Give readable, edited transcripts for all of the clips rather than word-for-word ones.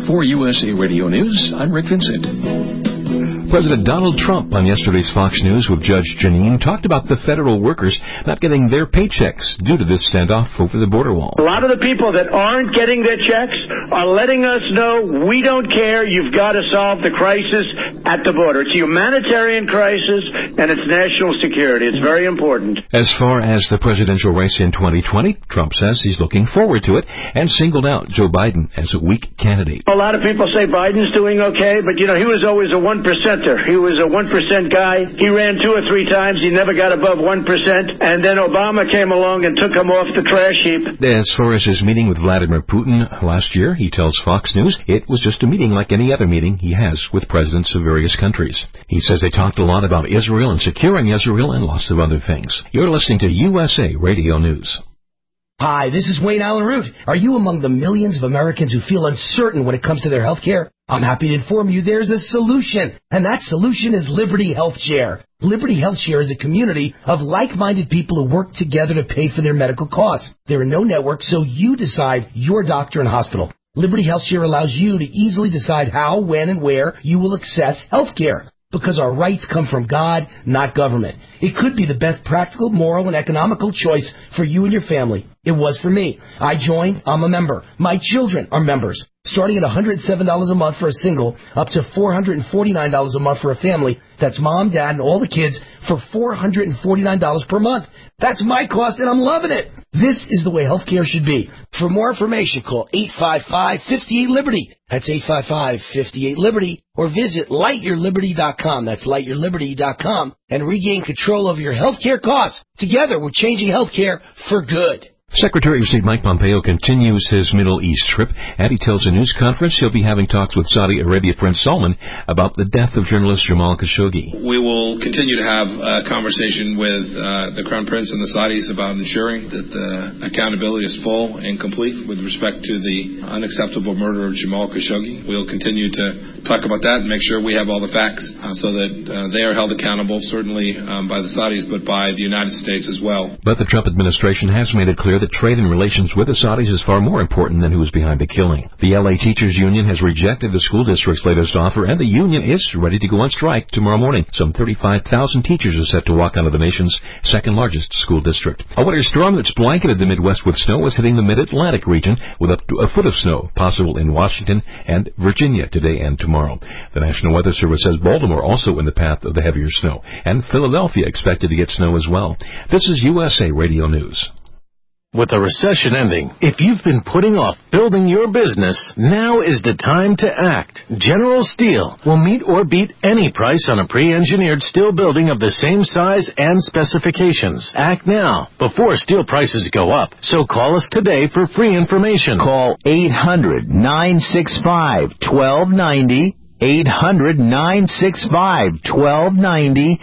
For USA Radio News, I'm Rick Vincent. President Donald Trump on yesterday's Fox News with Judge Jeanine talked about the federal workers not getting their paychecks due to this standoff over the border wall. A lot of the people that aren't getting their checks are letting us know we don't care. You've got to solve the crisis at the border. It's a humanitarian crisis and it's national security. It's very important. As far as the presidential race in 2020, Trump says he's looking forward to it and singled out Joe Biden as a weak candidate. A lot of people say Biden's doing okay, but, he was always a 1%. He was a 1% guy. He ran 2 or 3 times. He never got above 1%. And then Obama came along and took him off the trash heap. As far as his meeting with Vladimir Putin last year, he tells Fox News it was just a meeting like any other meeting he has with presidents of various countries. He says they talked a lot about Israel and securing Israel and lots of other things. You're listening to USA Radio News. Hi, this is Wayne Allen Root. Are you among the millions of Americans who feel uncertain when it comes to their health care? I'm happy to inform you there's a solution, and that solution is Liberty Health Share. Liberty Health Share is a community of like-minded people who work together to pay for their medical costs. There are no networks, so you decide your doctor and hospital. Liberty Health Share allows you to easily decide how, when, and where you will access health care. Because our rights come from God, not government. It could be the best practical, moral, and economical choice for you and your family. It was for me. I joined. I'm a member. My children are members. Starting at $107 a month for a single, up to $449 a month for a family. That's mom, dad, and all the kids for $449 per month. That's my cost, and I'm loving it. This is the way healthcare should be. For more information, call 855-58-LIBERTY. That's 855-58-LIBERTY. Or visit lightyourliberty.com. That's lightyourliberty.com. And regain control over your healthcare costs. Together, we're changing healthcare for good. Secretary of State Mike Pompeo continues his Middle East trip, and he tells a news conference he'll be having talks with Saudi Arabia Prince Salman about the death of journalist Jamal Khashoggi. We will continue to have a conversation with the Crown Prince and the Saudis about ensuring that the accountability is full and complete with respect to the unacceptable murder of Jamal Khashoggi. We'll continue to talk about that and make sure we have all the facts so that they are held accountable, certainly by the Saudis, but by the United States as well. But the Trump administration has made it clear that trade and relations with the Saudis is far more important than who is behind the killing. The LA Teachers Union has rejected the school district's latest offer, and the union is ready to go on strike tomorrow morning. Some 35,000 teachers are set to walk out of the nation's second-largest school district. A winter storm that's blanketed the Midwest with snow is hitting the Mid-Atlantic region with up to a foot of snow possible in Washington and Virginia today and tomorrow. The National Weather Service says Baltimore also in the path of the heavier snow, and Philadelphia expected to get snow as well. This is USA Radio News. With a recession ending, if you've been putting off building your business, now is the time to act. General Steel will meet or beat any price on a pre-engineered steel building of the same size and specifications. Act now, before steel prices go up. So call us today for free information. Call 800-965-1290. 800-965-1290,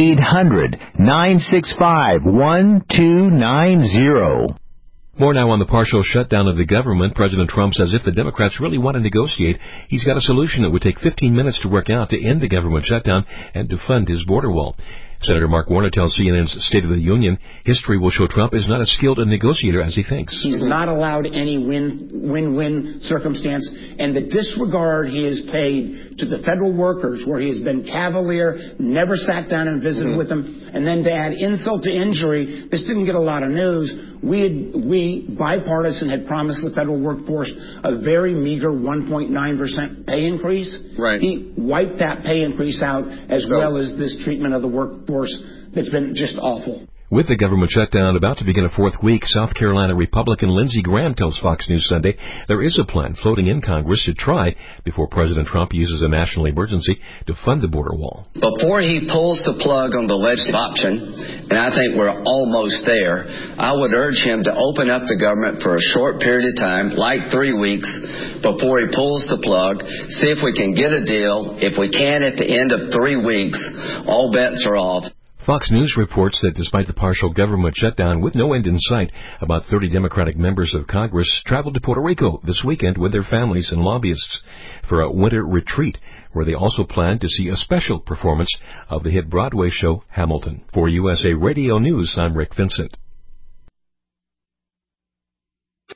800-965-1290. More now on the partial shutdown of the government. President Trump says if the Democrats really want to negotiate, he's got a solution that would take 15 minutes to work out to end the government shutdown and to fund his border wall. Senator Mark Warner tells CNN's State of the Union history will show Trump is not as skilled a negotiator as he thinks. He's not allowed any win-win circumstance, and the disregard he has paid to the federal workers, where he has been cavalier, never sat down and visited with them, and then to add insult to injury, this didn't get a lot of news. We bipartisan had promised the federal workforce a very meager 1.9% pay increase. Right. He wiped that pay increase out, as well as this treatment of the workforce that's been just awful. With the government shutdown about to begin a fourth week, South Carolina Republican Lindsey Graham tells Fox News Sunday there is a plan floating in Congress to try before President Trump uses a national emergency to fund the border wall. Before he pulls the plug on the legislative option, and I think we're almost there, I would urge him to open up the government for a short period of time, like 3 weeks, before he pulls the plug, see if we can get a deal. If we can at the end of 3 weeks, all bets are off. Fox News reports that despite the partial government shutdown with no end in sight, about 30 Democratic members of Congress traveled to Puerto Rico this weekend with their families and lobbyists for a winter retreat, where they also plan to see a special performance of the hit Broadway show Hamilton. For USA Radio News, I'm Rick Vincent.